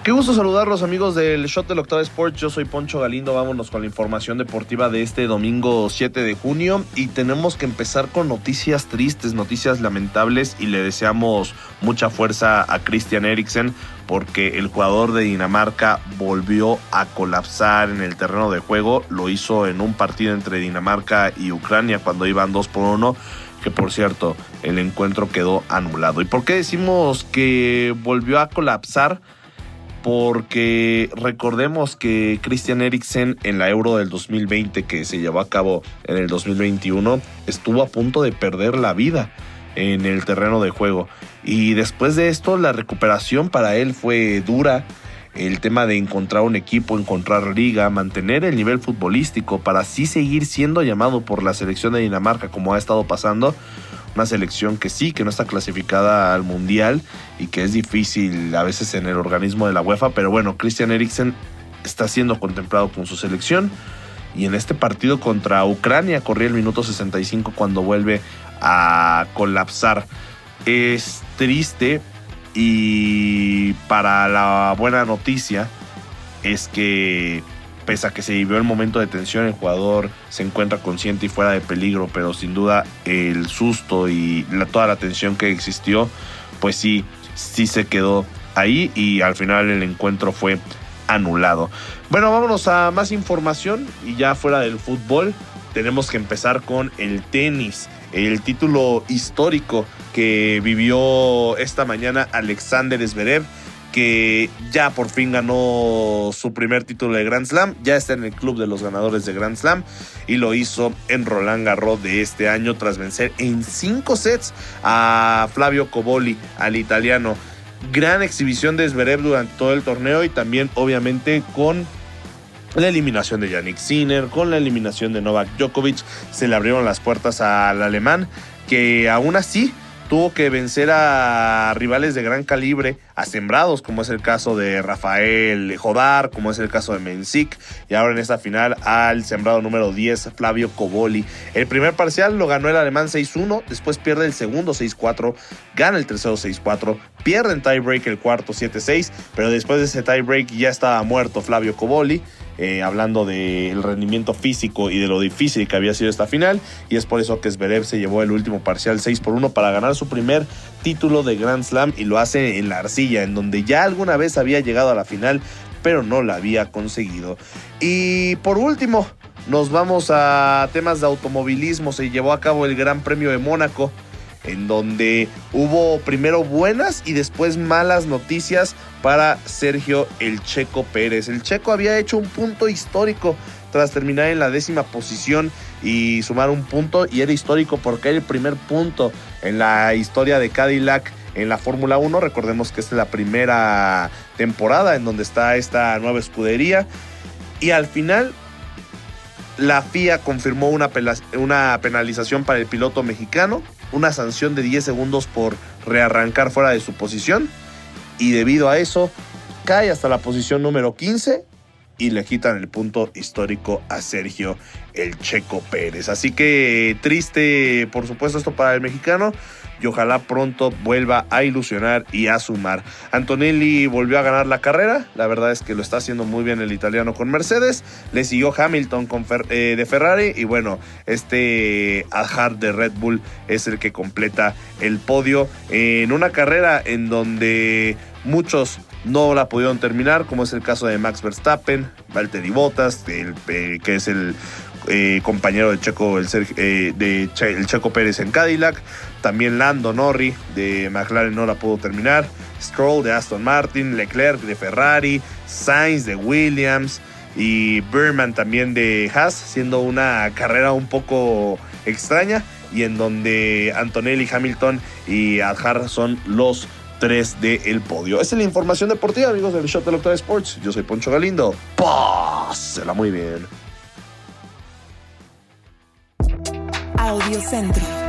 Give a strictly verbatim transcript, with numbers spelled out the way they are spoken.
Qué gusto saludarlos, amigos del Shot del Octava Sports. Yo soy Poncho Galindo. Vámonos con la información deportiva de este domingo siete de junio. Y tenemos que empezar con noticias tristes, noticias lamentables. Y le deseamos mucha fuerza a Christian Eriksen, porque el jugador de Dinamarca volvió a colapsar en el terreno de juego. Lo hizo en un partido entre Dinamarca y Ucrania cuando iban dos por uno. Que por cierto, el encuentro quedó anulado. ¿Y por qué decimos que volvió a colapsar? Porque recordemos que Christian Eriksen en la Euro del dos mil veinte, que se llevó a cabo en el dos mil veintiuno, estuvo a punto de perder la vida en el terreno de juego. Y después de esto, la recuperación para él fue dura. El tema de encontrar un equipo, encontrar liga, mantener el nivel futbolístico para así seguir siendo llamado por la selección de Dinamarca, como ha estado pasando. Una selección que sí, que no está clasificada al Mundial y que es difícil a veces en el organismo de la UEFA, pero bueno, Christian Eriksen está siendo contemplado con su selección y en este partido contra Ucrania corría el minuto sesenta y cinco cuando vuelve a colapsar. Es triste, y para la buena noticia es que pese a que se vivió el momento de tensión, el jugador se encuentra consciente y fuera de peligro, pero sin duda el susto y la, toda la tensión que existió, pues sí, sí se quedó ahí y al final el encuentro fue anulado. Bueno, vámonos a más información y ya fuera del fútbol tenemos que empezar con el tenis. El título histórico que vivió esta mañana Alexander Zverev, que ya por fin ganó su primer título de Grand Slam, ya está en el club de los ganadores de Grand Slam y lo hizo en Roland Garros de este año tras vencer en cinco sets a Flavio Cobolli, al italiano. Gran exhibición de Zverev durante todo el torneo y también obviamente con la eliminación de Jannik Sinner, con la eliminación de Novak Djokovic, se le abrieron las puertas al alemán, que aún así tuvo que vencer a rivales de gran calibre, a sembrados, como es el caso de Rafael Jodar, como es el caso de Mensik, y ahora en esta final al sembrado número diez, Flavio Cobolli. El primer parcial lo ganó el alemán seis uno, después pierde el segundo seis cuatro, gana el tercero seis cuatro, pierde en tiebreak el cuarto siete seis, pero después de ese tiebreak ya estaba muerto Flavio Cobolli. Eh, hablando del rendimiento físico y de lo difícil que había sido esta final, y es por eso que Zverev se llevó el último parcial seis por uno para ganar su primer título de Grand Slam, y lo hace en la arcilla, en donde ya alguna vez había llegado a la final pero no la había conseguido. Y por último nos vamos a temas de automovilismo. Se llevó a cabo el Gran Premio de Mónaco, en donde hubo primero buenas y después malas noticias para Sergio el Checo Pérez. El Checo había hecho un punto histórico tras terminar en la décima posición y sumar un punto, y era histórico porque era el primer punto en la historia de Cadillac en la Fórmula uno. Recordemos que esta es la primera temporada en donde está esta nueva escudería, y al final la F I A confirmó una, una penalización para el piloto mexicano, una sanción de diez segundos por rearrancar fuera de su posición, y debido a eso cae hasta la posición número quince y le quitan el punto histórico a Sergio el Checo Pérez. Así que triste, por supuesto, esto para el mexicano, y ojalá pronto vuelva a ilusionar y a sumar. Antonelli volvió a ganar la carrera, la verdad es que lo está haciendo muy bien el italiano con Mercedes, le siguió Hamilton con Fer- eh, de Ferrari, y bueno, este Alhart de Red Bull es el que completa el podio en una carrera en donde muchos no la pudieron terminar, como es el caso de Max Verstappen, Valtteri Bottas, el, eh, que es el eh, compañero de Checo, el, eh, de che, el Checo Pérez en Cadillac. También Lando Norris de McLaren no la pudo terminar, Stroll de Aston Martin, Leclerc de Ferrari, Sainz de Williams y Burman también de Haas, siendo una carrera un poco extraña y en donde Antonelli, Hamilton y Alhart son los tres del podio. Esa es la información deportiva, amigos del Shot del Octava Sports. Yo soy Poncho Galindo. Pásela muy bien. Audio Centro.